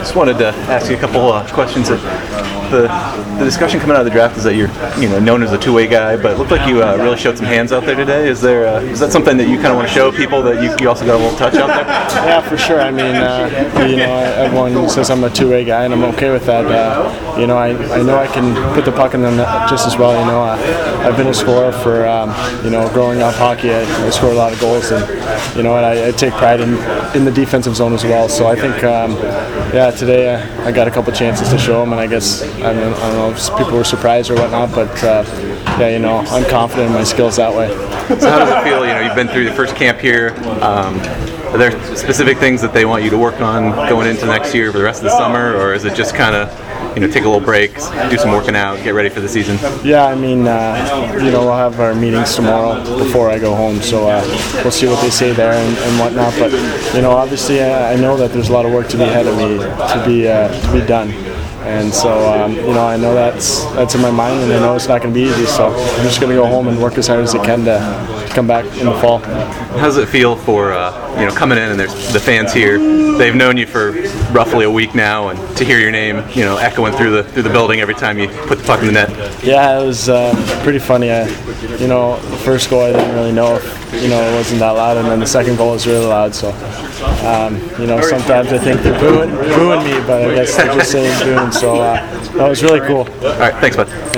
Just wanted to ask you a couple questions. The discussion coming out of the draft is that you're known as a two-way guy, but it looked like you really showed some hands out there today. Is that something that you kind of want to show people, that you also got a little touch out there? Yeah, for sure. I mean, everyone says I'm a two-way guy, and I'm okay with that. I know I can put the puck in the net just as well. I've been a scorer for growing up hockey. I score a lot of goals, and I take pride in the defensive zone as well. So I think today I got a couple chances to show them, and I guess I don't know if people were surprised or whatnot, but I'm confident in my skills that way. So how does it feel? You've been through the first camp here. Are there specific things that they want you to work on going into next year for the rest of the summer, or is it just kind of take a little break, do some working out, get ready for the season? Yeah, I mean, we'll have our meetings tomorrow before I go home, so we'll see what they say there and whatnot. But obviously, I know that there's a lot of work to be ahead of me to be done. And so, I know that's in my mind, and I know it's not going to be easy. So I'm just going to go home and work as hard as I can to come back in the fall. How does it feel for coming in and there's the fans here? They've known you for roughly a week now, and to hear your name, echoing through the building every time you put the puck in the net. Yeah, it was pretty funny. The first goal I didn't really know if it wasn't that loud, and then the second goal was really loud. So sometimes I think they're booing me, but I guess they're just saying booing. So that was really cool. All right, thanks, bud.